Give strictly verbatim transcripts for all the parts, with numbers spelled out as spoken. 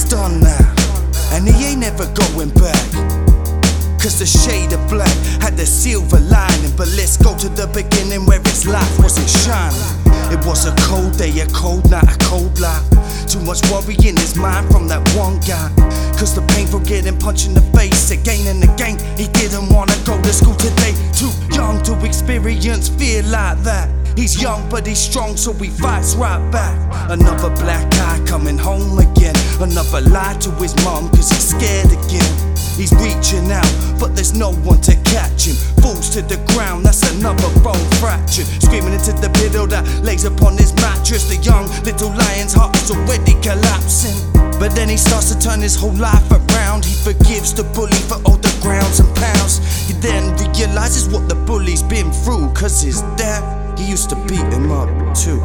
done now, and he ain't never going back. Cause the shade of black had the silver lining. But let's go to the beginning where his life wasn't shining. It was a cold day, a cold night, a cold life. Too much worry in his mind from that one guy. Cause the pain from getting punched in the face again and again. He didn't wanna go to school today. Too young to experience fear like that. He's young but he's strong, so he fights right back. Another black guy coming home again. Another lie to his mom cause he's scared again. He's reaching out, but there's no one to catch him. Falls to the ground, that's another bone fractured. Screaming into the pillow that lays upon his mattress. The young little lion's heart is already collapsing. But then he starts to turn his whole life around. He forgives the bully for all the grounds and pounds. He then realizes what the bully's been through. Cause his dad, he used to beat him up too.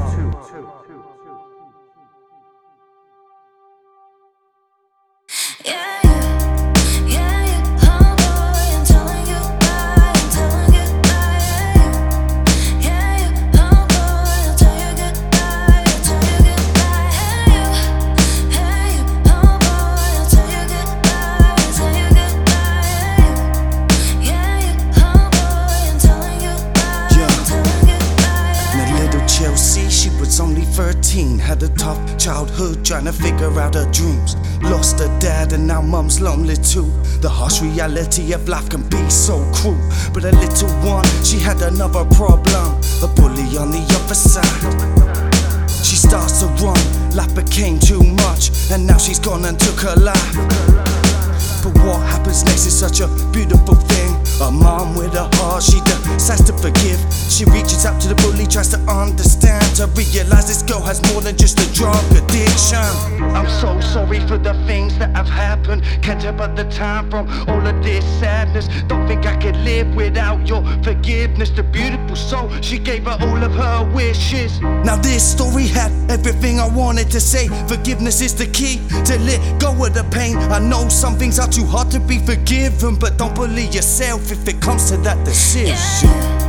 Chelsea, she was only thirteen. Had a tough childhood trying to figure out her dreams. Lost her dad and now mum's lonely too. The harsh reality of life can be so cruel. But a little one, she had another problem. A bully on the other side. She starts to run, life became too much. And now she's gone and took her life. But what happens next is such a beautiful thing. A mom with a heart, she decides to forgive. She reaches out to the bully, tries to understand. To realize this girl has more than just a drug addiction. I'm so sorry for the things that have happened. Can't tell but the time from all of this sadness. Don't think I could live without your forgiveness. The beautiful soul, she gave her all of her wishes. Now this story had everything I wanted to say. Forgiveness is the key to let go of the pain. I know some things are too hard to be forgiven, but don't bully yourself if it comes to that decision. Yeah.